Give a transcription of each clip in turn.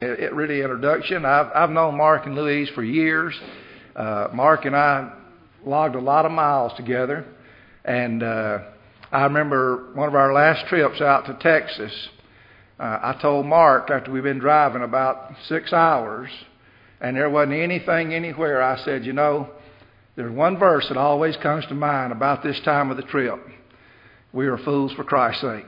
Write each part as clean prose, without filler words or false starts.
really introduction. I've known Mark and Louise for years. Mark and I logged a lot of miles together, and I remember one of our last trips out to Texas. I told Mark after we'd been driving about 6 hours, and there wasn't anything anywhere. I said, there's one verse that always comes to mind about this time of the trip. We are fools for Christ's sake.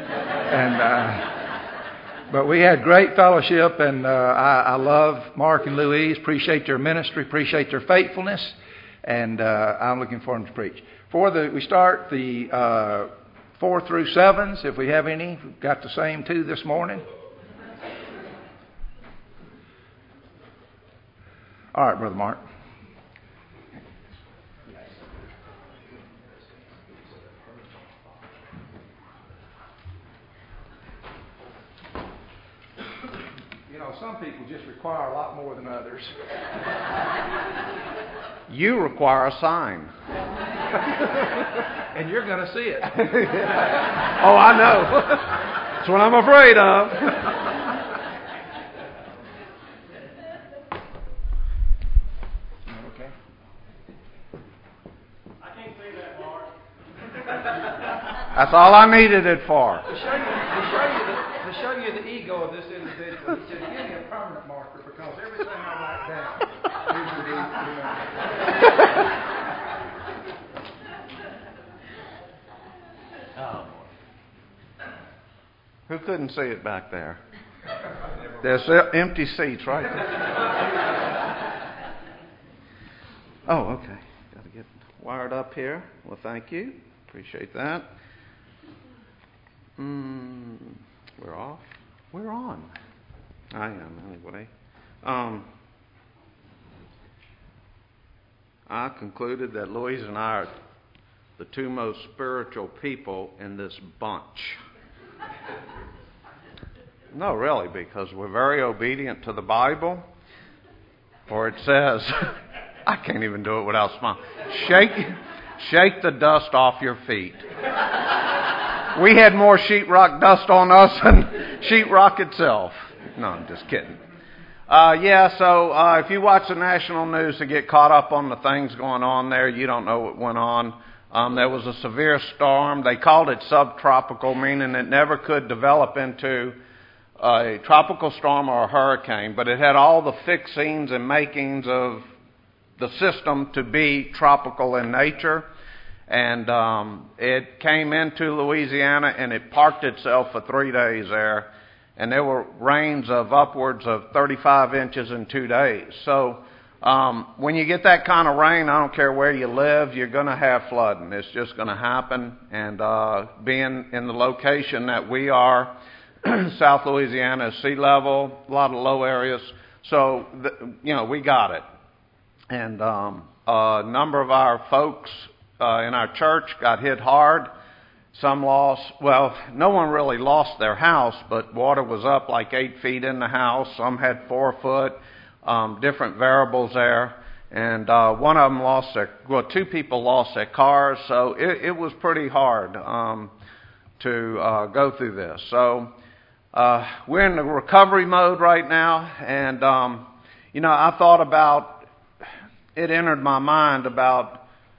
But we had great fellowship, and I love Mark and Louise, appreciate their ministry, appreciate their faithfulness, and I'm looking for them to preach. We start the 4 through 7s, if we have any. We've got the same two this morning. All right, Brother Mark. Some people just require a lot more than others. You require a sign. And you're going to see it. Oh, I know. That's what I'm afraid of. Okay. I can't say that, Mark. That's all I needed it for. To show you the ego of this individual, he said, give me a permanent marker because everything I write down needs to be remembered. Who couldn't see it back there? There's empty seats right there. Oh, okay. Got to get wired up here. Well, thank you. Appreciate that. We're off. We're on. I am, anyway. I concluded that Louise and I are the two most spiritual people in this bunch. No, really, because we're very obedient to the Bible. For it says, I can't even do it without smiling, shake the dust off your feet. We had more sheetrock dust on us than sheetrock itself. No, I'm just kidding. So if you watch the national news to get caught up on the things going on there, you don't know what went on. There was a severe storm. They called it subtropical, meaning it never could develop into a tropical storm or a hurricane, but it had all the fixings and makings of the system to be tropical in nature. And it came into Louisiana, and it parked itself for 3 days there. And there were rains of upwards of 35 inches in 2 days. So when you get that kind of rain, I don't care where you live, you're going to have flooding. It's just going to happen. And being in the location that we are, South Louisiana is sea level, a lot of low areas. So, we got it. And a number of our folks in our church got hit hard. Some lost, no one really lost their house, but water was up like 8 feet in the house. Some had 4 foot, different variables there. And one of them two people lost their cars. So it was pretty hard to go through this. So we're in the recovery mode right now. And, I thought about, it entered my mind about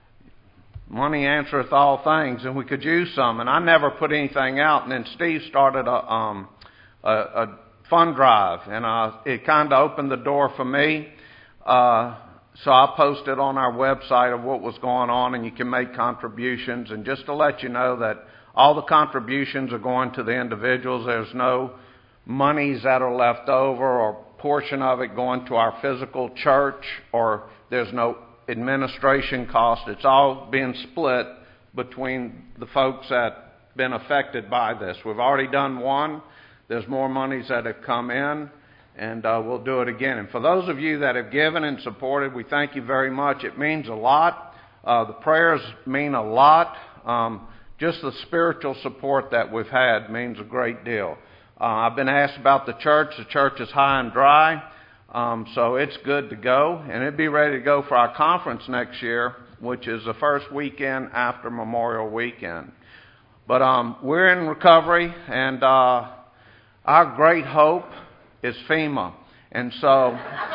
money answereth all things, and we could use some. And I never put anything out. And then Steve started a fund drive, and it kind of opened the door for me. So I posted on our website of what was going on, and you can make contributions. And just to let you know that all the contributions are going to the individuals. There's no monies that are left over or portion of it going to our physical church, or there's no administration cost. It's all being split between the folks that have been affected by this. We've already done one. There's more monies that have come in, and we'll do it again. And for those of you that have given and supported, we thank you very much. It means a lot. The prayers mean a lot. Just the spiritual support that we've had means a great deal. I've been asked about the church. The church is high and dry. So it's good to go, and it'll be ready to go for our conference next year, which is the first weekend after Memorial Weekend. But we're in recovery, and our great hope is FEMA. And so,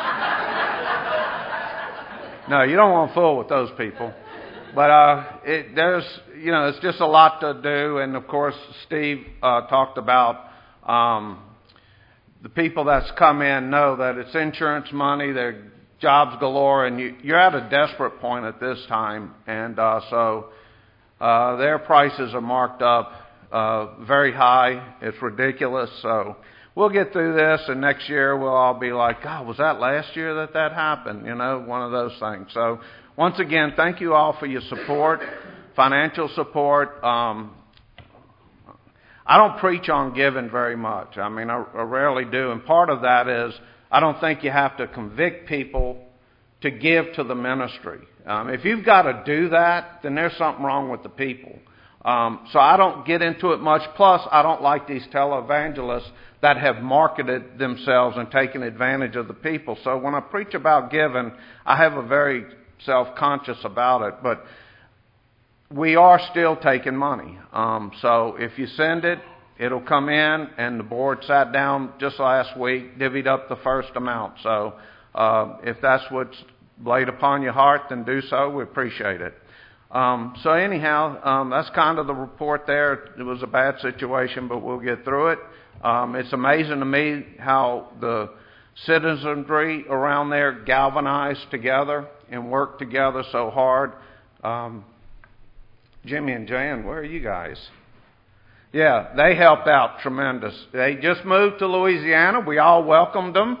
no, you don't want to fool with those people. But it's just a lot to do. And of course, Steve talked about the people that's come in know that it's insurance money, they're jobs galore, and you're at a desperate point at this time. And so their prices are marked up very high. It's ridiculous. So we'll get through this, and next year we'll all be like, God, was that last year that happened? One of those things. So once again, thank you all for your support, financial support. I don't preach on giving very much. I rarely do. And part of that is I don't think you have to convict people to give to the ministry. If you've got to do that, then there's something wrong with the people. So I don't get into it much. Plus, I don't like these televangelists that have marketed themselves and taken advantage of the people. So when I preach about giving, I have a very self-conscious about it. But we are still taking money. So if you send it, it'll come in, and the board sat down just last week, divvied up the first amount. So if that's what's laid upon your heart, then do so. We appreciate it. So anyhow, that's kind of the report there. It was a bad situation, but we'll get through it. It's amazing to me how the citizenry around there galvanized together and worked together so hard. Jimmy and Jan, where are you guys? Yeah, they helped out tremendous. They just moved to Louisiana. We all welcomed them.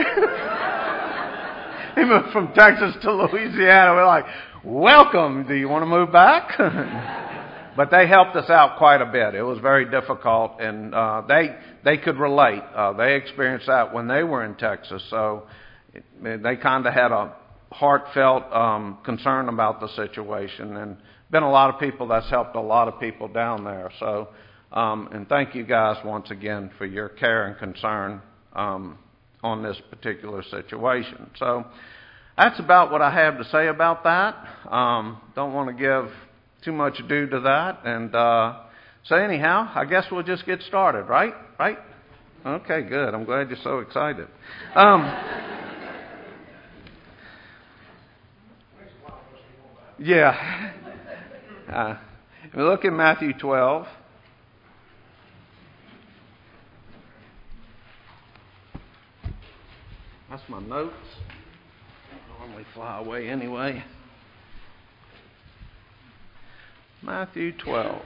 They moved from Texas to Louisiana. We're like, welcome. Do you want to move back? But they helped us out quite a bit. It was very difficult, and they could relate. They experienced that when they were in Texas. So they kind of had a heartfelt concern about the situation, and been a lot of people that's helped a lot of people down there. So, and thank you guys once again for your care and concern on this particular situation. So that's about what I have to say about that. Don't want to give too much due to that. And so anyhow, I guess we'll just get started, right? Right? Okay, good. I'm glad you're so excited. Yeah. If we look at Matthew 12. That's my notes. Normally fly away anyway. Matthew 12.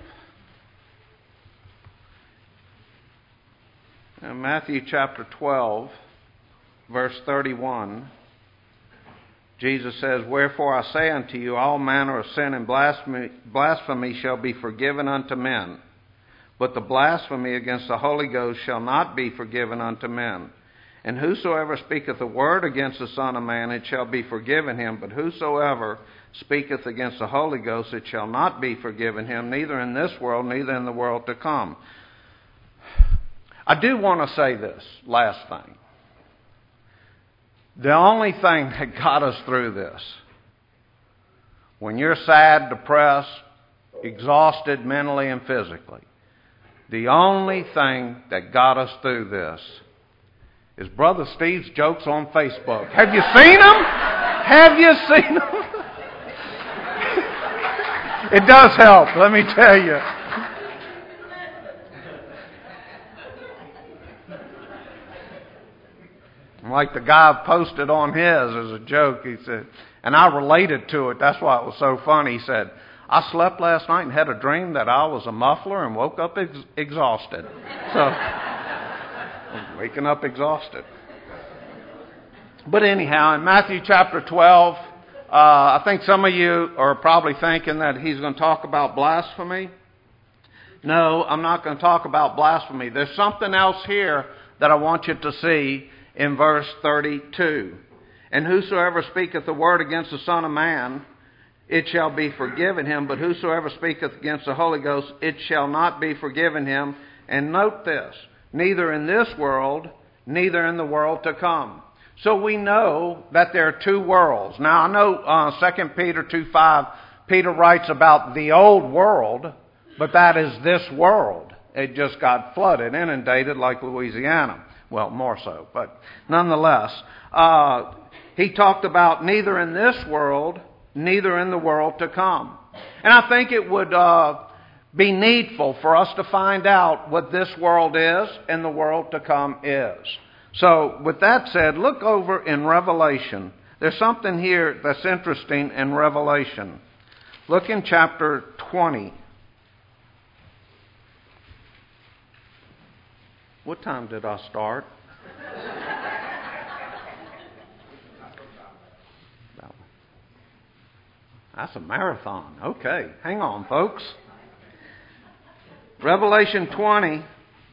Now, Matthew chapter 12, verse 31. Jesus says, "Wherefore I say unto you, all manner of sin and blasphemy shall be forgiven unto men. But the blasphemy against the Holy Ghost shall not be forgiven unto men. And whosoever speaketh a word against the Son of Man, it shall be forgiven him. But whosoever speaketh against the Holy Ghost, it shall not be forgiven him, neither in this world, neither in the world to come." I do want to say this last thing. The only thing that got us through this, when you're sad, depressed, exhausted mentally and physically, the only thing that got us through this is Brother Steve's jokes on Facebook. Have you seen them? Have you seen them? It does help, let me tell you. Like the guy posted on his as a joke, he said, and I related to it, that's why it was so funny. He said, "I slept last night and had a dream that I was a muffler and woke up exhausted." So, I'm waking up exhausted. But anyhow, in Matthew chapter 12, I think some of you are probably thinking that he's going to talk about blasphemy. No, I'm not going to talk about blasphemy. There's something else here that I want you to see in verse 32. "And whosoever speaketh a word against the Son of Man, it shall be forgiven him. But whosoever speaketh against the Holy Ghost, it shall not be forgiven him." And note this, "neither in this world, neither in the world to come." So we know that there are two worlds. Now I know 2 Peter 2:5, Peter writes about the old world, but that is this world. It just got flooded, inundated like Louisiana. Well, more so, but nonetheless, he talked about neither in this world, neither in the world to come. And I think it would be needful for us to find out what this world is and the world to come is. So, with that said, look over in Revelation. There's something here that's interesting in Revelation. Look in chapter 20. What time did I start? That's a marathon. Okay, hang on, folks. Revelation 20.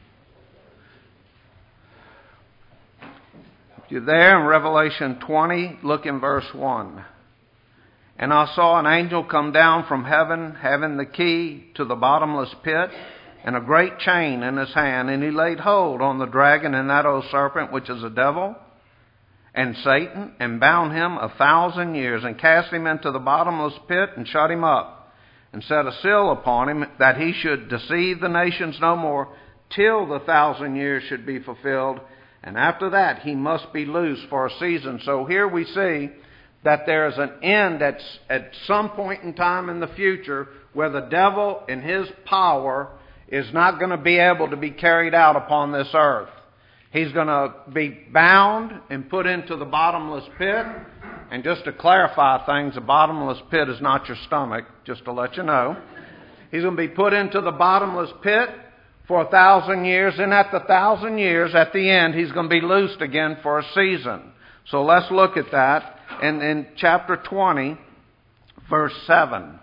If you're there in Revelation 20, look in verse 1. And I saw an angel come down from heaven, having the key to the bottomless pit, and a great chain in his hand. And he laid hold on the dragon and that old serpent, which is the devil, and Satan, and bound him 1,000 years, and cast him into the bottomless pit, and shut him up, and set a seal upon him, that he should deceive the nations no more, till the 1,000 years should be fulfilled. And after that he must be loosed for a season. So here we see that there is an end at some point in time in the future where the devil and his power is not going to be able to be carried out upon this earth. He's going to be bound and put into the bottomless pit. And just to clarify things, the bottomless pit is not your stomach, just to let you know. He's going to be put into the bottomless pit for 1,000 years. And at the 1,000 years, at the end, he's going to be loosed again for a season. So let's look at that. And in chapter 20, verse 7.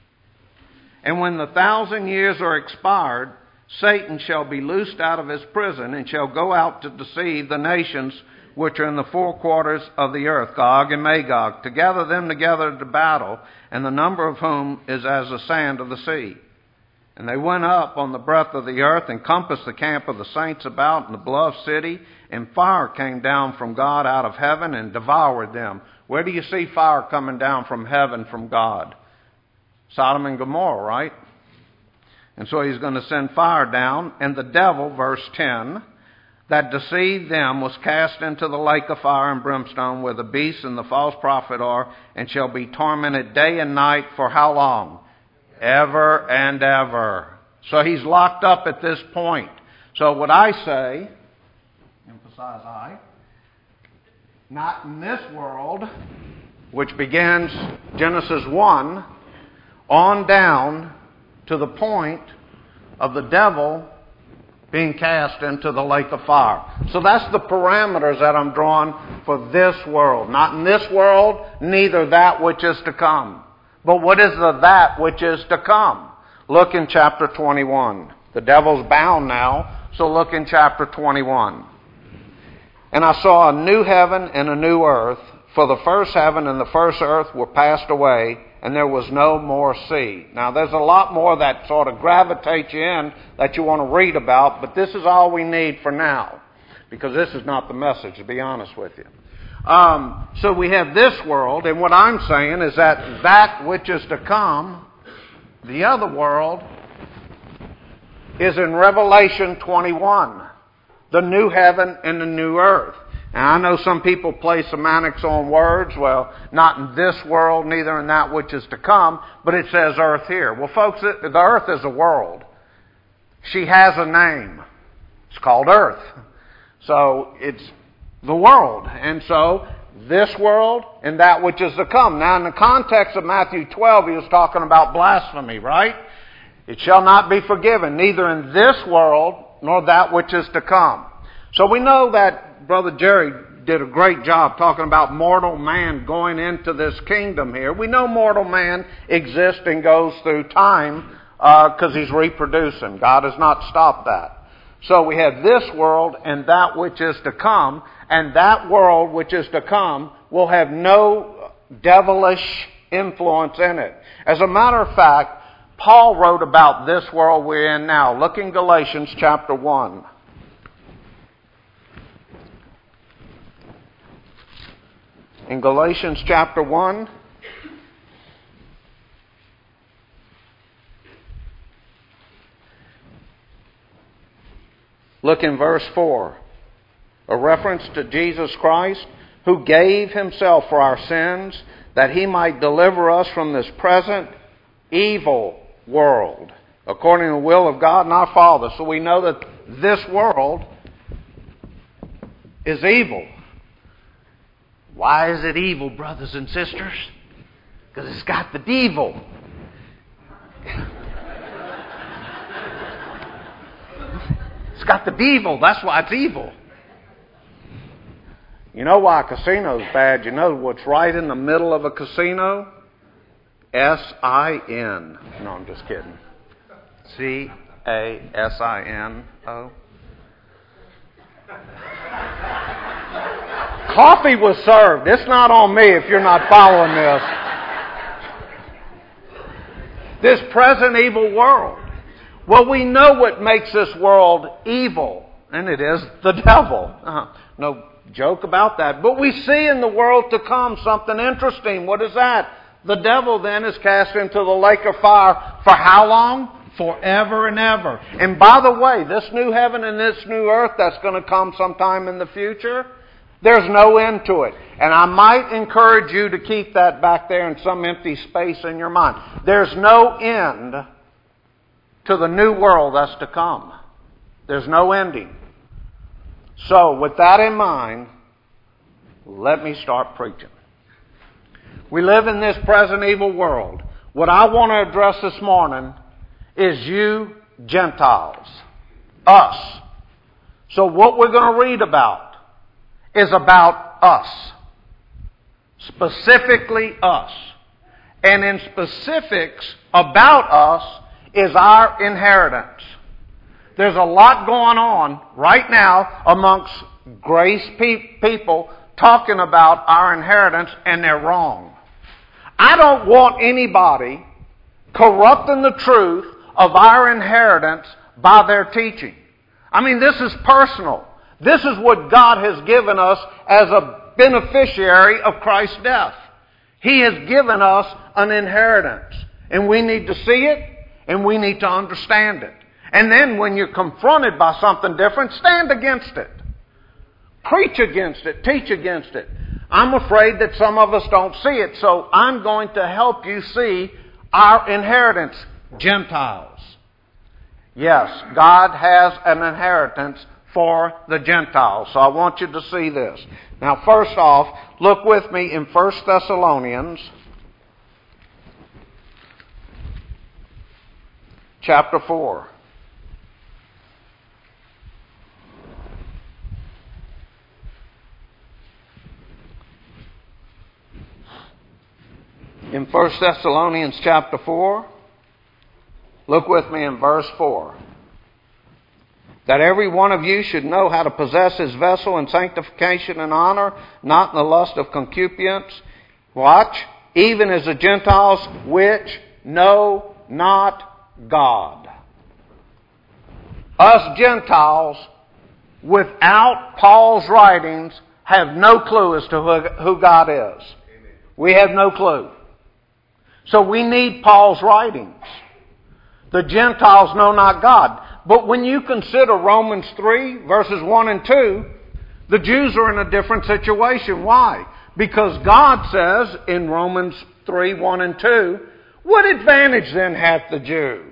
And when the 1,000 years are expired, Satan shall be loosed out of his prison, and shall go out to deceive the nations which are in the four quarters of the earth, Gog and Magog, to gather them together to battle, and the number of whom is as the sand of the sea. And they went up on the breadth of the earth, and compassed the camp of the saints about in the beloved city, and fire came down from God out of heaven, and devoured them. Where do you see fire coming down from heaven from God? Sodom and Gomorrah, right? And so he's going to send fire down. And the devil, verse 10, that deceived them was cast into the lake of fire and brimstone, where the beast and the false prophet are, and shall be tormented day and night for how long? Ever and ever. So he's locked up at this point. So what I say, emphasize I, not in this world, which begins Genesis 1, on down to the point of the devil being cast into the lake of fire. So that's the parameters that I'm drawing for this world. Not in this world, neither that which is to come. But what is the that which is to come? Look in chapter 21. The devil's bound now, so look in chapter 21. And I saw a new heaven and a new earth, for the first heaven and the first earth were passed away, and there was no more sea. Now, there's a lot more that sort of gravitates you in that you want to read about, but this is all we need for now, because this is not the message, to be honest with you. So we have this world, and what I'm saying is that which is to come, the other world, is in Revelation 21, the new heaven and the new earth. And I know some people play semantics on words. Well, not in this world, neither in that which is to come, but it says earth here. Well, folks, the earth is a world. She has a name. It's called earth. So it's the world. And so this world and that which is to come. Now, in the context of Matthew 12, he was talking about blasphemy, right? It shall not be forgiven, neither in this world nor that which is to come. So we know that Brother Jerry did a great job talking about mortal man going into this kingdom here. We know mortal man exists and goes through time because he's reproducing. God has not stopped that. So we have this world and that which is to come, and that world which is to come will have no devilish influence in it. As a matter of fact, Paul wrote about this world we're in now. Look in Galatians chapter 1. In Galatians chapter 1, look in verse 4. a reference to Jesus Christ, who gave himself for our sins, that he might deliver us from this present evil world, according to the will of God and our Father. So we know that this world is evil. Why is it evil, brothers and sisters? Because it's got the devil. It's got the devil. That's why it's evil. You know why a casino's bad? You know what's right in the middle of a casino? S-I-N. No, I'm just kidding. C-A-S-I-N-O. Coffee was served. It's not on me if you're not following this. This present evil world. Well, we know what makes this world evil, and it is the devil. No joke about that. But we see in the world to come something interesting. What is that? The devil then is cast into the lake of fire for how long? Forever and ever. And by the way, this new heaven and this new earth that's going to come sometime in the future, there's no end to it. And I might encourage you to keep that back there in some empty space in your mind. There's no end to the new world that's to come. There's no ending. So, with that in mind, let me start preaching. We live in this present evil world. What I want to address this morning is you Gentiles. Us. So what we're going to read about is about us. Specifically us. And in specifics about us is our inheritance. There's a lot going on right now amongst grace people talking about our inheritance, and they're wrong. I don't want anybody corrupting the truth of our inheritance by their teaching. I mean, this is personal. This is what God has given us as a beneficiary of Christ's death. He has given us an inheritance. And we need to see it, and we need to understand it. And then when you're confronted by something different, stand against it. Preach against it. Teach against it. I'm afraid that some of us don't see it, so I'm going to help you see our inheritance, Gentiles. Yes, God has an inheritance for the Gentiles. So I want you to see this. Now, first off, look with me in 1 Thessalonians chapter 4. In 1 Thessalonians chapter 4, look with me in verse 4. That every one of you should know how to possess his vessel in sanctification and honor, not in the lust of concupiscence. Watch. Even as the Gentiles which know not God. Us Gentiles, without Paul's writings, have no clue as to who God is. We have no clue. So we need Paul's writings. The Gentiles know not God. But when you consider Romans 3, verses 1 and 2, the Jews are in a different situation. Why? Because God says in Romans 3, 1 and 2, what advantage then hath the Jew?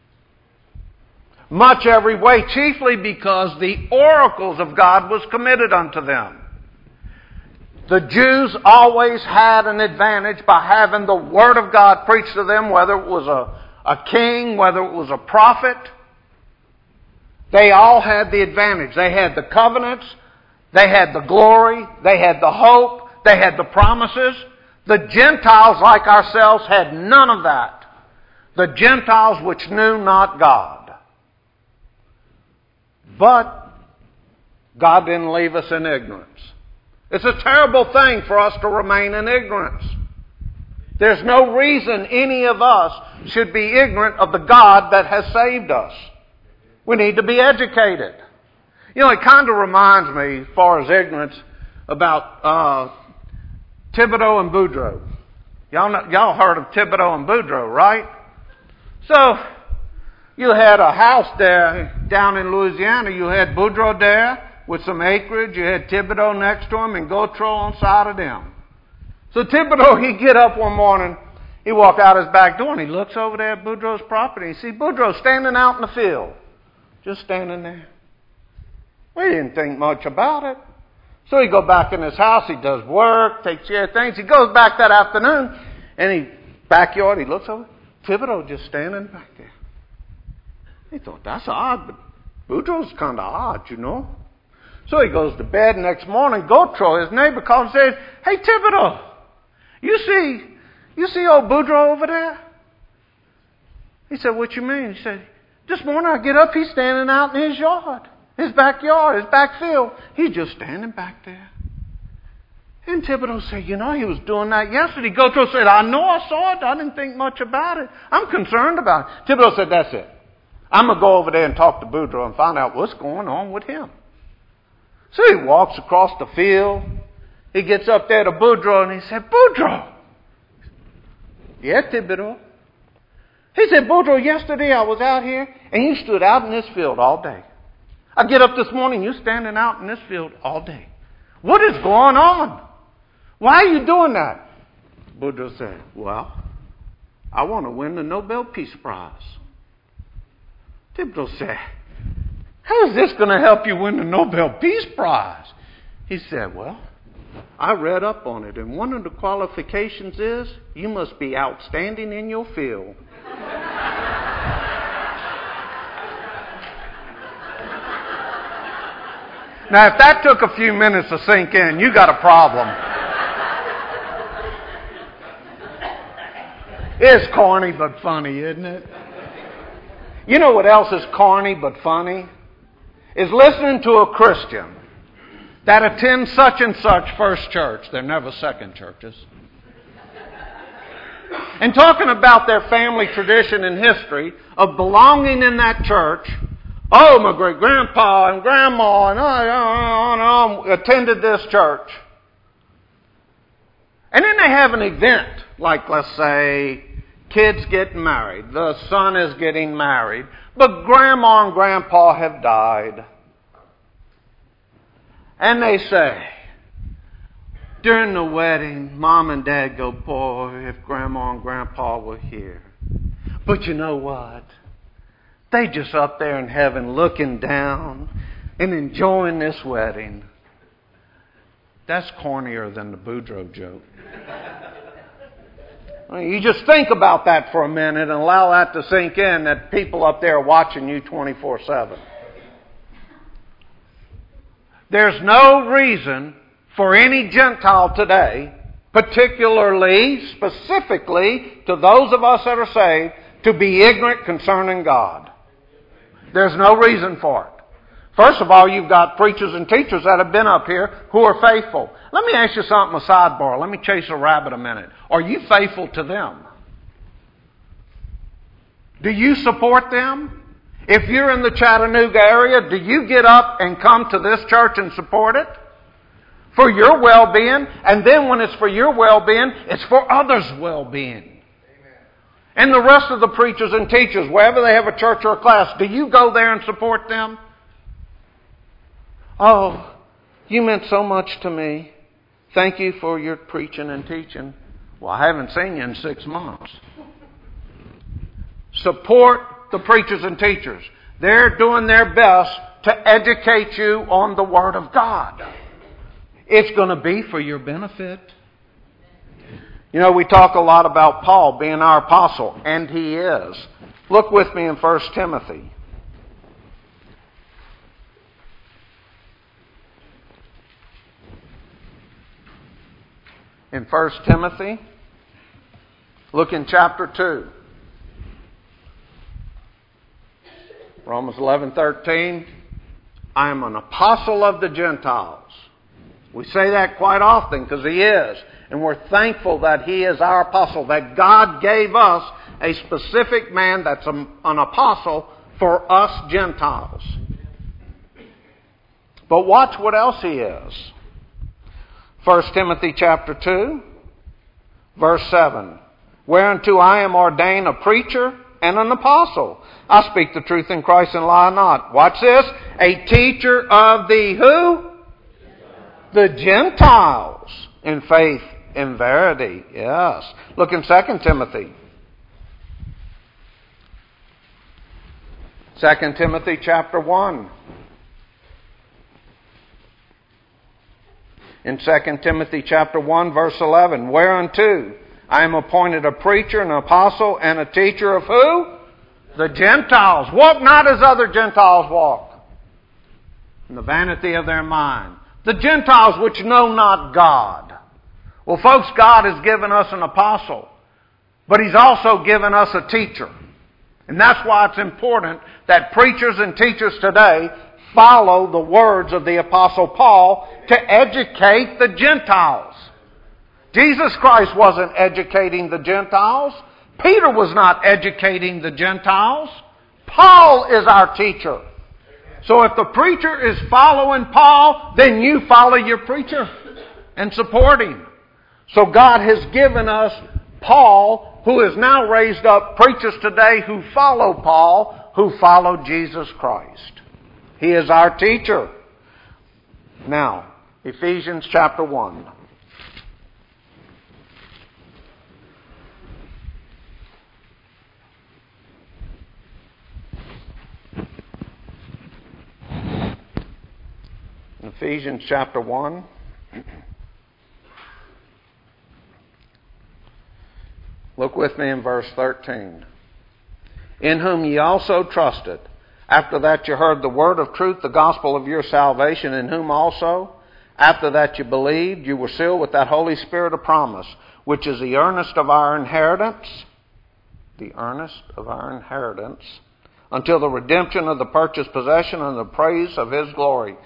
Much every way, chiefly because the oracles of God was committed unto them. The Jews always had an advantage by having the Word of God preached to them, whether it was a king, whether it was a prophet. They all had the advantage. They had the covenants, they had the glory, they had the hope, they had the promises. The Gentiles, like ourselves, had none of that. The Gentiles which knew not God. But God didn't leave us in ignorance. It's a terrible thing for us to remain in ignorance. There's no reason any of us should be ignorant of the God that has saved us. We need to be educated. You know, it kind of reminds me, as far as ignorance, about Thibodeau and Boudreaux. Y'all heard of Thibodeau and Boudreaux, right? So, you had a house there down in Louisiana. You had Boudreaux there, with some acreage. You had Thibodeau next to him and Gautreaux on side of them. So Thibodeau, he'd get up one morning, he walked out his back door and he looks over there at Boudreaux's property and he sees Boudreaux standing out in the field. Just standing there. We didn't think much about it. So he goes back in his house, he does work, takes care of things. He goes back that afternoon and backyard, he looks over, Thibodeau just standing back there. He thought, that's odd, but Boudreaux's kind of odd, you know. So he goes to bed. Next morning, Gautreaux, his neighbor, calls and says, hey, Thibodeau, you see old Boudreaux over there? He said, what you mean? He said, this morning I get up, he's standing out in his yard, his backyard, his backfield. He's just standing back there. And Thibodeau said, you know, he was doing that yesterday. Gautreaux said, I know, I saw it. I didn't think much about it. I'm concerned about it. Thibodeau said, that's it. I'm going to go over there and talk to Boudreaux and find out what's going on with him. So he walks across the field. He gets up there to Boudreaux and he said, Boudreaux. Yeah, Thibodeau. He said, Boudreaux, yesterday I was out here and you stood out in this field all day. I get up this morning, you're standing out in this field all day. What is going on? Why are you doing that? Boudreaux said, well, I want to win the Nobel Peace Prize. Thibodeau said, how is this going to help you win the Nobel Peace Prize? He said, well, I read up on it, and one of the qualifications is you must be outstanding in your field. Now, if that took a few minutes to sink in, you got a problem. It's corny but funny, isn't it? You know what else is corny but funny? Is listening to a Christian that attends such and such first church. They're never second churches. And talking about their family tradition and history of belonging in that church. Oh, my great-grandpa and grandma and on attended this church. And then they have an event, like let's say kids get married, the son is getting married, but grandma and grandpa have died. And they say, during the wedding, mom and dad go, boy, if grandma and grandpa were here. But you know what? They just up there in heaven looking down and enjoying this wedding. That's cornier than the Boudreaux joke. I mean, you just think about that for a minute and allow that to sink in, that people up there are watching you 24/7. There's no reason for any Gentile today, particularly, specifically to those of us that are saved, to be ignorant concerning God. There's no reason for it. First of all, you've got preachers and teachers that have been up here who are faithful. Let me ask you something, a sidebar. Let me chase a rabbit a minute. Are you faithful to them? Do you support them? If you're in the Chattanooga area, do you get up and come to this church and support it? For your well-being. And then when it's for your well-being, it's for others' well-being. And the rest of the preachers and teachers, wherever they have a church or a class, do you go there and support them? Oh, you meant so much to me. Thank you for your preaching and teaching. Well, I haven't seen you in 6 months. Support the preachers and teachers. They're doing their best to educate you on the Word of God. It's going to be for your benefit. You know, we talk a lot about Paul being our apostle, and he is. Look with me in 1 Timothy. In 1 Timothy, look in chapter 2. Romans 11:13. I am an apostle of the Gentiles. We say that quite often because he is. And we're thankful that he is our apostle, that God gave us a specific man that's an apostle for us Gentiles. But watch what else he is. 1 Timothy chapter 2, verse 7. Whereunto I am ordained a preacher and an apostle. I speak the truth in Christ and lie not. Watch this. A teacher of the who? The Gentiles in faith and verity. Yes. Look in 2 Timothy. 2 Timothy chapter 1. In 2 Timothy chapter 1 verse 11. Whereunto I am appointed a preacher, an apostle, and a teacher of who? The Gentiles. Walk not as other Gentiles walk, in the vanity of their mind. The Gentiles which know not God. Well, folks, God has given us an apostle, but He's also given us a teacher. And that's why it's important that preachers and teachers today follow the words of the Apostle Paul to educate the Gentiles. Jesus Christ wasn't educating the Gentiles. Peter was not educating the Gentiles. Paul is our teacher. So if the preacher is following Paul, then you follow your preacher and support him. So God has given us Paul, who has now raised up preachers today who follow Paul, who follow Jesus Christ. He is our teacher. Now, Ephesians chapter 1. Ephesians chapter 1. Look with me in verse 13. In whom ye also trusted, after that you heard the word of truth, the gospel of your salvation, in whom also, after that you believed, you were sealed with that Holy Spirit of promise, which is the earnest of our inheritance, until the redemption of the purchased possession and the praise of His glory.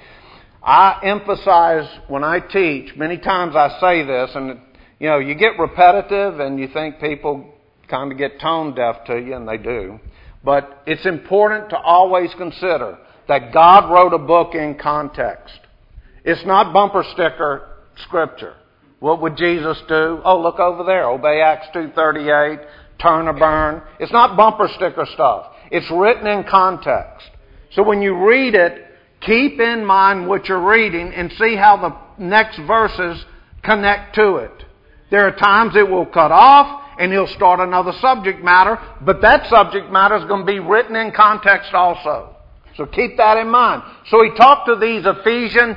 I emphasize when I teach, many times I say this, and you get repetitive and you think people kind of get tone deaf to you, and they do. But it's important to always consider that God wrote a book in context. It's not bumper sticker scripture. What would Jesus do? Oh, look over there. Obey Acts 2:38. Turn or burn. It's not bumper sticker stuff. It's written in context. So when you read it, keep in mind what you're reading and see how the next verses connect to it. There are times it will cut off and he'll start another subject matter, but that subject matter is going to be written in context also. So keep that in mind. So he talked to these Ephesian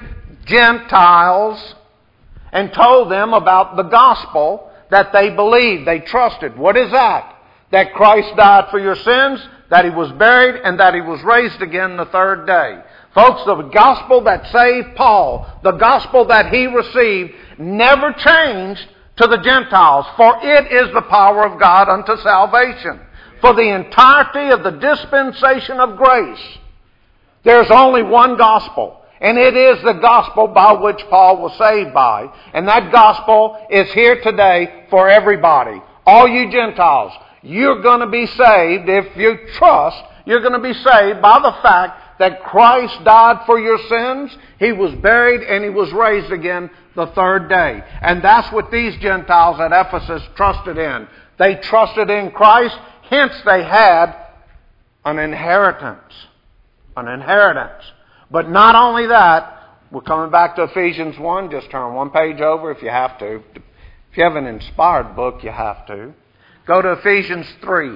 Gentiles and told them about the gospel that they believed, they trusted. What is that? That Christ died for your sins, that He was buried, and that He was raised again the third day. Folks, the gospel that saved Paul, the gospel that he received, never changed to the Gentiles, for it is the power of God unto salvation. For the entirety of the dispensation of grace, there's only one gospel, and it is the gospel by which Paul was saved by. And that gospel is here today for everybody. All you Gentiles, you're going to be saved if you trust. You're going to be saved by the fact that Christ died for your sins, He was buried, and He was raised again the third day. And that's what these Gentiles at Ephesus trusted in. They trusted in Christ, hence they had an inheritance. An inheritance. But not only that, we're coming back to Ephesians 1. Just turn one page over if you have to. If you have an inspired book, you have to. Go to Ephesians 3.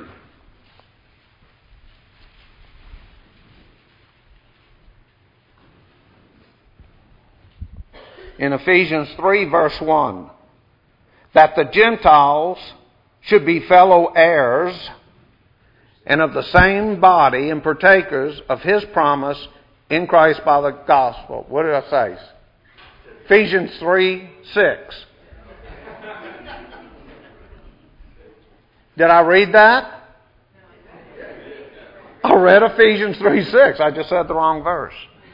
In Ephesians 3 verse 1, that the Gentiles should be fellow heirs and of the same body and partakers of His promise in Christ by the gospel. What did I say? Ephesians 3:6. Did I read that? I read Ephesians 3:6. I just said the wrong verse.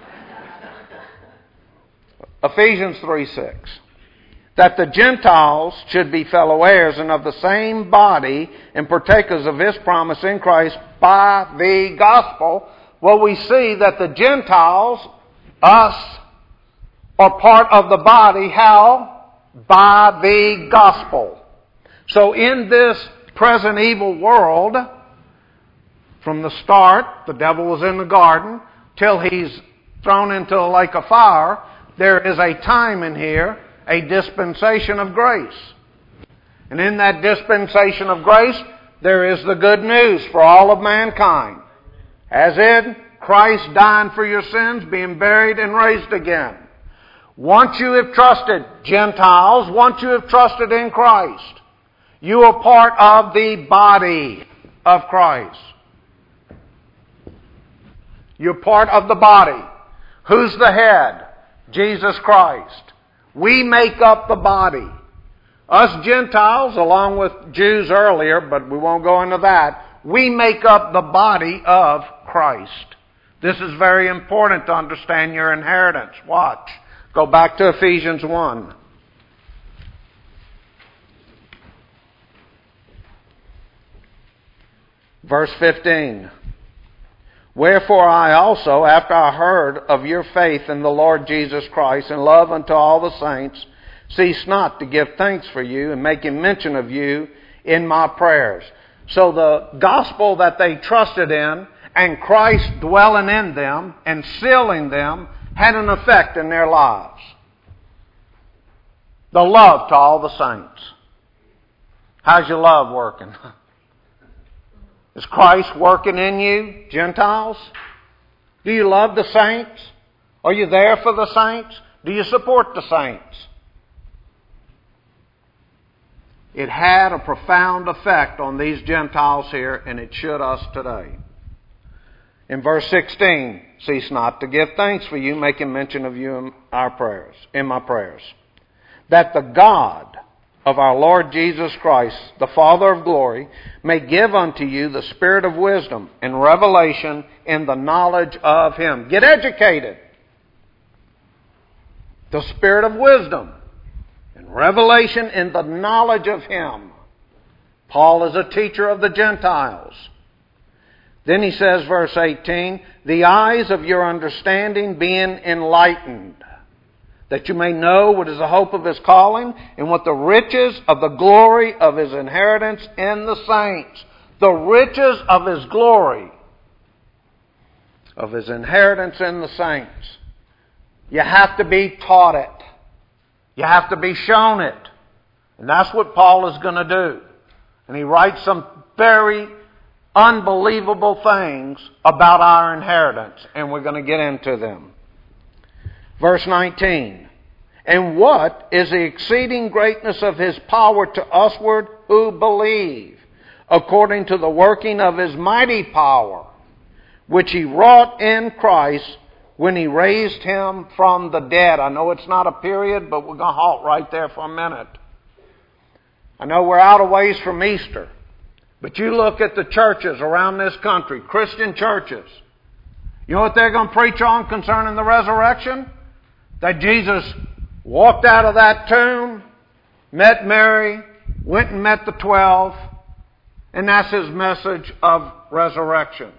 Ephesians 3:6. That the Gentiles should be fellow heirs and of the same body and partakers of His promise in Christ by the gospel. Well, we see that the Gentiles, us, are part of the body. How? By the gospel. So in this present evil world, From the start, the devil was in the garden, till he's thrown into a lake of fire. There is a time in here, a dispensation of grace. And in that dispensation of grace, there is the good news for all of mankind. As in Christ dying for your sins, being buried and raised again. Once you have trusted, Gentiles, once you have trusted in Christ, you are part of the body of Christ. You're part of the body. Who's the head? Jesus Christ. We make up the body. Us Gentiles, along with Jews earlier, but we won't go into that, we make up the body of Christ. This is very important to understand your inheritance. Watch. Go back to Ephesians 1. Verse 15. Wherefore I also, after I heard of your faith in the Lord Jesus Christ and love unto all the saints, cease not to give thanks for you and making mention of you in my prayers. So the gospel that they trusted in and Christ dwelling in them and sealing them had an effect in their lives. The love to all the saints. How's your love working? Is Christ working in you, Gentiles? Do you love the saints? Are you there for the saints? Do you support the saints? It had a profound effect on these Gentiles here, and it should us today. In verse 16, cease not to give thanks for you, making mention of you in my prayers, that the God of our Lord Jesus Christ, the Father of glory, may give unto you the spirit of wisdom and revelation in the knowledge of Him. Get educated. The spirit of wisdom and revelation in the knowledge of Him. Paul is a teacher of the Gentiles. Then he says, verse 18, the eyes of your understanding being enlightened, that you may know what is the hope of His calling and what the riches of the glory of His inheritance in the saints. The riches of His glory, of His inheritance in the saints. You have to be taught it. You have to be shown it. And that's what Paul is going to do. And he writes some very unbelievable things about our inheritance. And we're going to get into them. Verse 19. And what is the exceeding greatness of His power to usward who believe, according to the working of His mighty power, which He wrought in Christ when He raised Him from the dead. I know it's not a period, but we're going to halt right there for a minute. I know we're out of ways from Easter, but you look at the churches around this country, Christian churches. You know what they're going to preach on concerning the resurrection? That Jesus walked out of that tomb, met Mary, went and met the 12, and that's His message of resurrection.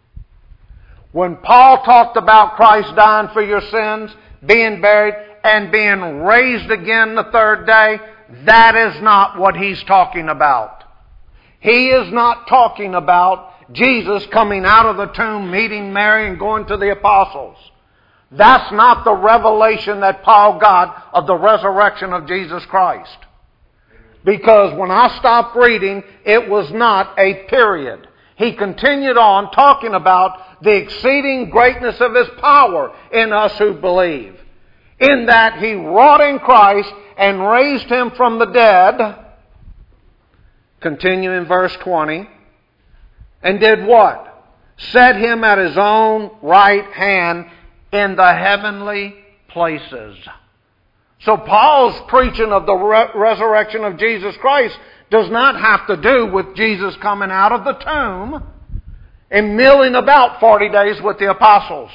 When Paul talked about Christ dying for your sins, being buried, and being raised again the third day, that is not what he's talking about. He is not talking about Jesus coming out of the tomb, meeting Mary, and going to the apostles. That's not the revelation that Paul got of the resurrection of Jesus Christ. Because when I stopped reading, it was not a period. He continued on talking about the exceeding greatness of His power in us who believe. In that He wrought in Christ and raised Him from the dead. Continue in verse 20. And did what? Set Him at His own right hand in the heavenly places. So Paul's preaching of the resurrection of Jesus Christ does not have to do with Jesus coming out of the tomb and milling about 40 days with the apostles.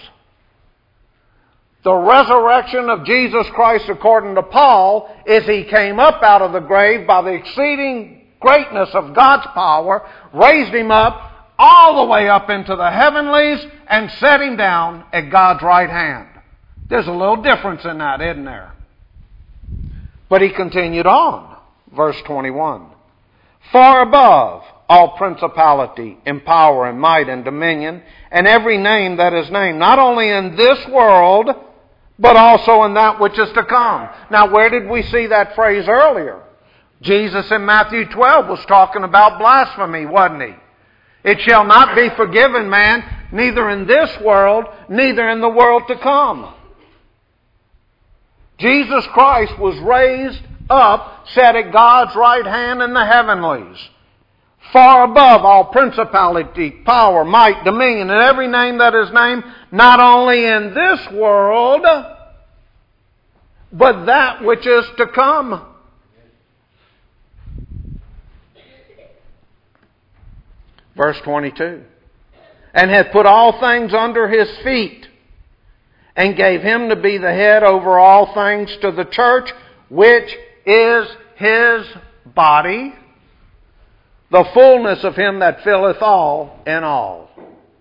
The resurrection of Jesus Christ, according to Paul, is He came up out of the grave by the exceeding greatness of God's power, raised Him up all the way up into the heavenlies, and set Him down at God's right hand. There's a little difference in that, isn't there? But he continued on, verse 21. far above all principality and power and might and dominion, and every name that is named, not only in this world, but also in that which is to come. Now, where did we see that phrase earlier? Jesus in Matthew 12 was talking about blasphemy, wasn't he? It shall not be forgiven man, neither in this world, neither in the world to come. Jesus Christ was raised up, set at God's right hand in the heavenlies, far above all principality, power, might, dominion, and every name that is named, not only in this world, but that which is to come. Verse 22. And hath put all things under his feet, and gave him to be the head over all things to the church, which is his body, the fullness of him that filleth all in all.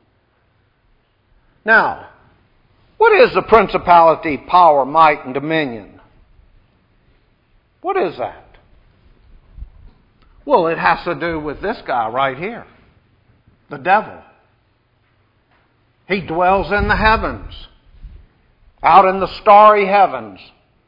Now, what is the principality, power, might, and dominion? What is that? Well, it has to do with this guy right here, the devil. He dwells in the heavens, out in the starry heavens.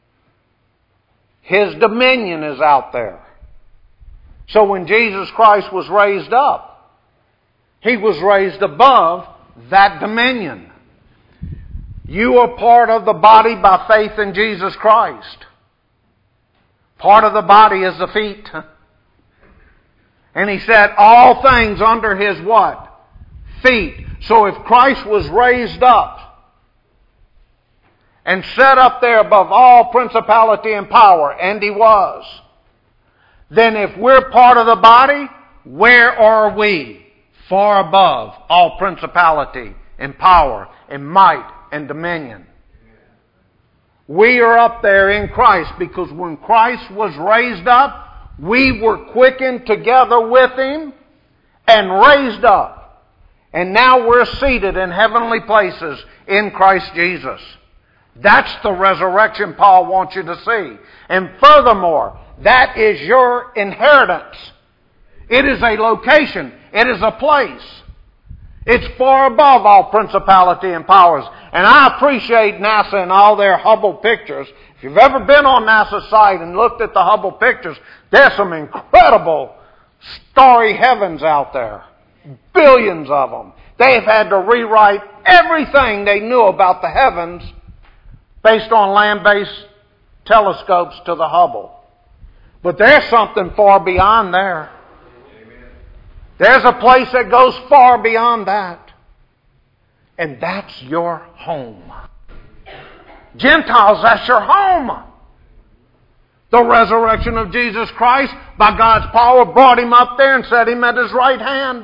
His dominion is out there. So when Jesus Christ was raised up, He was raised above that dominion. You are part of the body by faith in Jesus Christ. Part of the body is the feet. And He said all things under His what? Feet. So if Christ was raised up and set up there above all principality and power, and He was, then if we're part of the body, where are we? Far above all principality and power and might and dominion. We are up there in Christ because when Christ was raised up, we were quickened together with Him and raised up. And now we're seated in heavenly places in Christ Jesus. That's the resurrection Paul wants you to see. And furthermore, that is your inheritance. It is a location. It is a place. It's far above all principality and powers. And I appreciate NASA and all their Hubble pictures. If you've ever been on NASA's site and looked at the Hubble pictures, there's some incredible starry heavens out there. Billions of them. They've had to rewrite everything they knew about the heavens based on land-based telescopes to the Hubble. But there's something far beyond there. There's a place that goes far beyond that. And that's your home. Gentiles, that's your home. The resurrection of Jesus Christ, by God's power, brought Him up there and set Him at His right hand.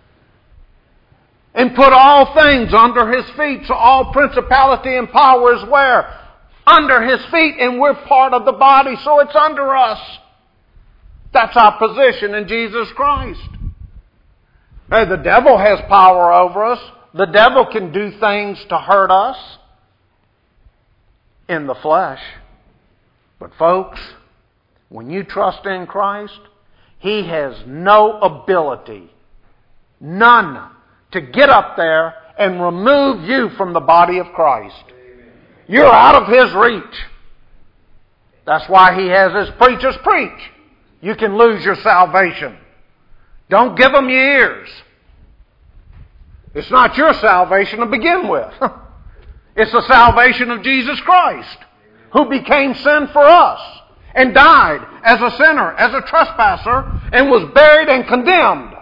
And put all things under His feet. So all principality and power is where? Under His feet. And we're part of the body, so it's under us. That's our position in Jesus Christ. Hey, the devil has power over us. The devil can do things to hurt us in the flesh. But folks, when you trust in Christ, He has no ability, none, to get up there and remove you from the body of Christ. You're out of His reach. That's why He has His preachers preach. You can lose your salvation. Don't give them your ears. It's not your salvation to begin with. It's the salvation of Jesus Christ, who became sin for us and died as a sinner, as a trespasser, and was buried and condemned.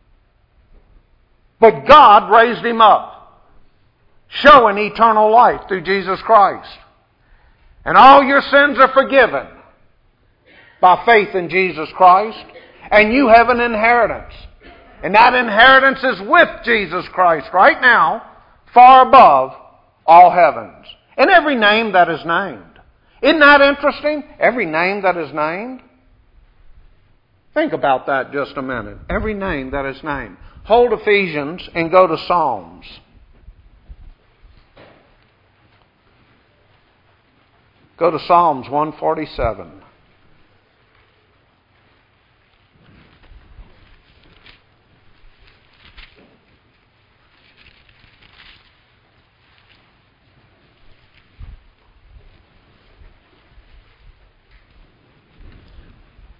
But God raised Him up, showing eternal life through Jesus Christ. And all your sins are forgiven by faith in Jesus Christ. And you have an inheritance. And that inheritance is with Jesus Christ right now, far above all heavens. And every name that is named. Isn't that interesting? Every name that is named. Think about that just a minute. Every name that is named. Hold Ephesians and go to Psalms. Go to Psalms 147.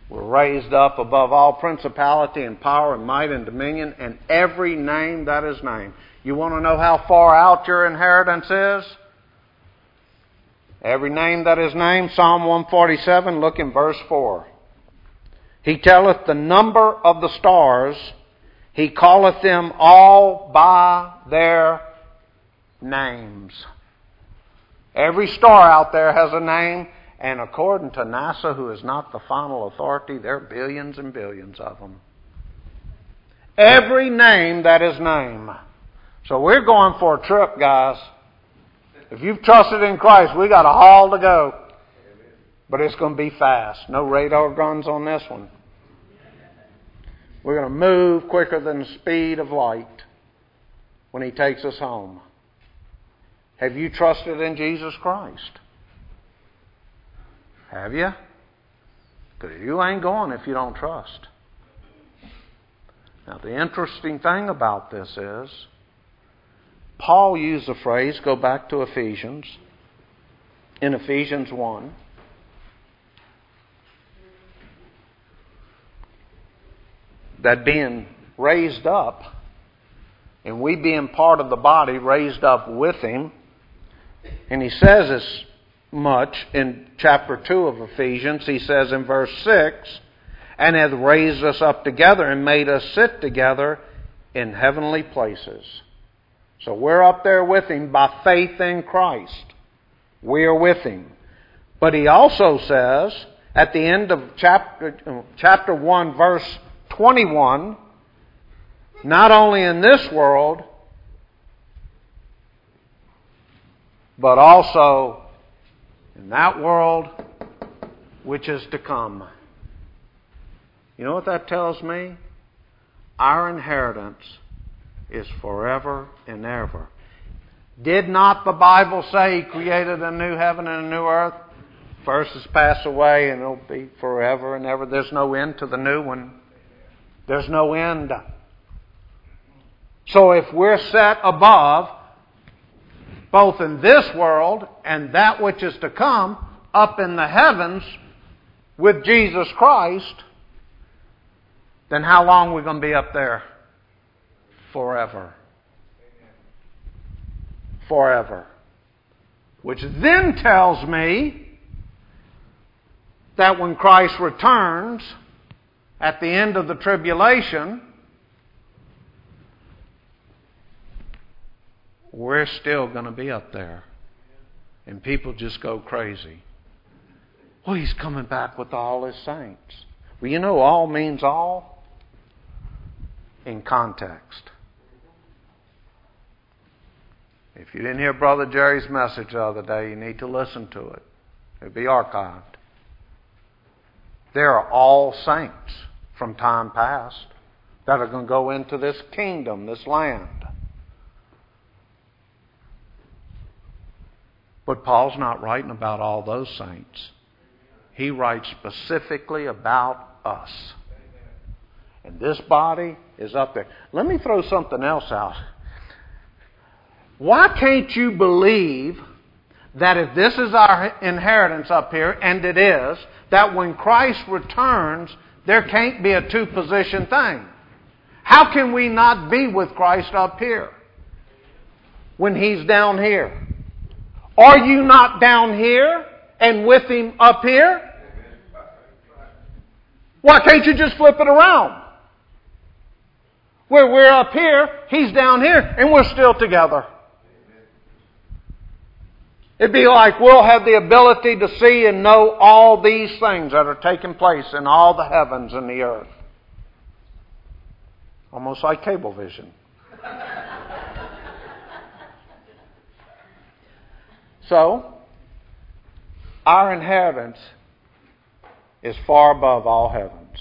We're raised up above all principality and power and might and dominion and every name that is named. You want to know how far out your inheritance is? Every name that is named, Psalm 147, look in verse 4. He telleth the number of the stars, He calleth them all by their names. Every star out there has a name, and according to NASA, who is not the final authority, there are billions and billions of them. Every name that is named. So we're going for a trip, guys. If you've trusted in Christ, we got a haul to go. But it's going to be fast. No radar guns on this one. We're going to move quicker than the speed of light when He takes us home. Have you trusted in Jesus Christ? Have you? Because you ain't going if you don't trust. Now, the interesting thing about this is, Paul used the phrase, go back to Ephesians, in Ephesians 1. That being raised up, and we being part of the body, raised up with Him. And he says as much in chapter 2 of Ephesians. He says in verse 6, and hath raised us up together and made us sit together in heavenly places. So we're up there with Him by faith in Christ. We are with Him. But he also says, at the end of chapter 1, verse 21, not only in this world, but also in that world which is to come. You know what that tells me? Our inheritance is forever and ever. Did not the Bible say He created a new heaven and a new earth? First has passed away and it'll be forever and ever. There's no end to the new one. There's no end. So if we're set above, both in this world and that which is to come, up in the heavens with Jesus Christ, then how long are we going to be up there? Forever. Forever. Which then tells me that when Christ returns at the end of the tribulation, we're still going to be up there. And people just go crazy. Well, He's coming back with all His saints. Well, you know, all means all in context. If you didn't hear Brother Jerry's message the other day, you need to listen to it. It'll be archived. There are all saints from time past that are going to go into this kingdom, this land. But Paul's not writing about all those saints. He writes specifically about us. And this body is up there. Let me throw something else out. Why can't you believe that if this is our inheritance up here, and it is, that when Christ returns, there can't be a two-position thing? How can we not be with Christ up here when He's down here? Are you not down here and with Him up here? Why can't you just flip it around? Where we're up here, He's down here, and we're still together. It'd be like we'll have the ability to see and know all these things that are taking place in all the heavens and the earth. Almost like Cablevision. So, our inheritance is far above all heavens.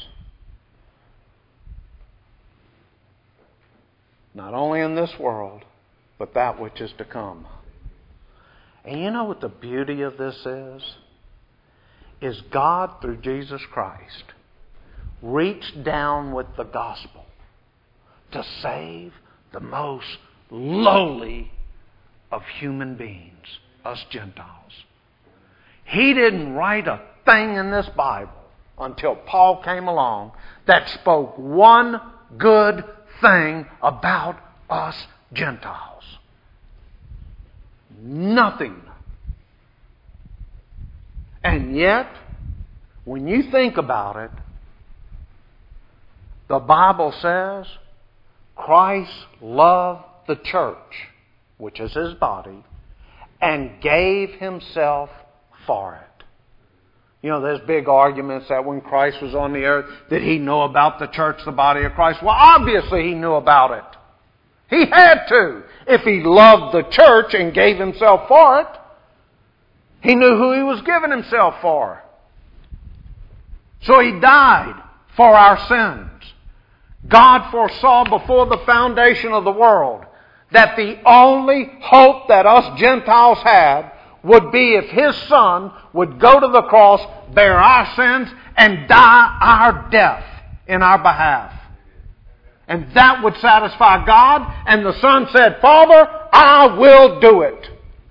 Not only in this world, but that which is to come. And you know what the beauty of this is? Is God, through Jesus Christ, reached down with the gospel to save the most lowly of human beings, us Gentiles. He didn't write a thing in this Bible until Paul came along that spoke one good thing about us Gentiles. Nothing. And yet, when you think about it, the Bible says Christ loved the church, which is His body, and gave Himself for it. You know, there's big arguments that when Christ was on the earth, did He know about the church, the body of Christ? Well, obviously He knew about it. He had to. If He loved the church and gave Himself for it, He knew who He was giving Himself for. So He died for our sins. God foresaw before the foundation of the world that the only hope that us Gentiles had would be if His Son would go to the cross, bear our sins, and die our death in our behalf. And that would satisfy God. And the Son said, Father, I will do it.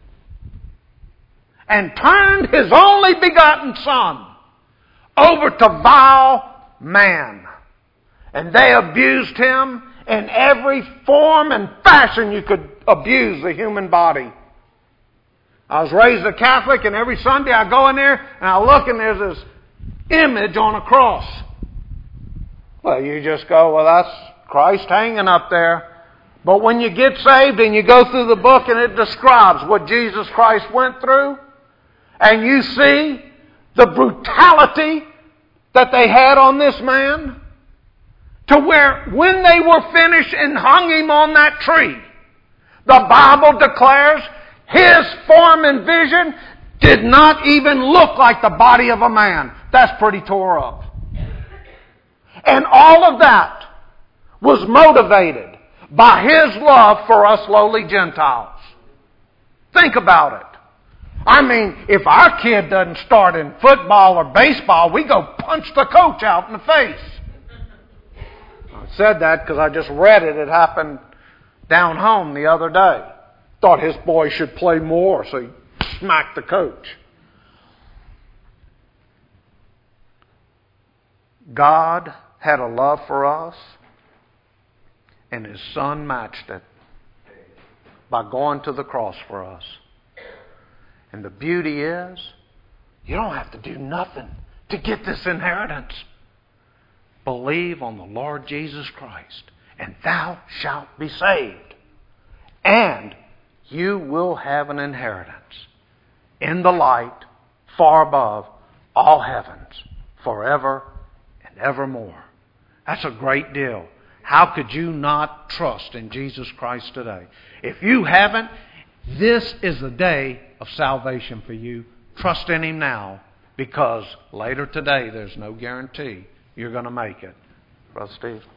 And turned His only begotten Son over to vile man. And they abused Him in every form and fashion you could abuse the human body. I was raised a Catholic, and every Sunday I go in there and I look and there's this image on a cross. Well, you just go, well, that's Christ hanging up there. But when you get saved and you go through the book and it describes what Jesus Christ went through, and you see the brutality that they had on this man, to where when they were finished and hung Him on that tree, the Bible declares His form and vision did not even look like the body of a man. That's pretty tore up. And all of that was motivated by His love for us lowly Gentiles. Think about it. I mean, if our kid doesn't start in football or baseball, we go punch the coach out in the face. I said that because I just read it. It happened down home the other day. Thought his boy should play more, so he smacked the coach. God had a love for us, and His Son matched it by going to the cross for us. And the beauty is, you don't have to do nothing to get this inheritance. Believe on the Lord Jesus Christ, and thou shalt be saved. And you will have an inheritance in the light far above all heavens, forever and evermore. That's a great deal. How could you not trust in Jesus Christ today? If you haven't, this is the day of salvation for you. Trust in Him now, because later today there's no guarantee you're going to make it. Brother Steve.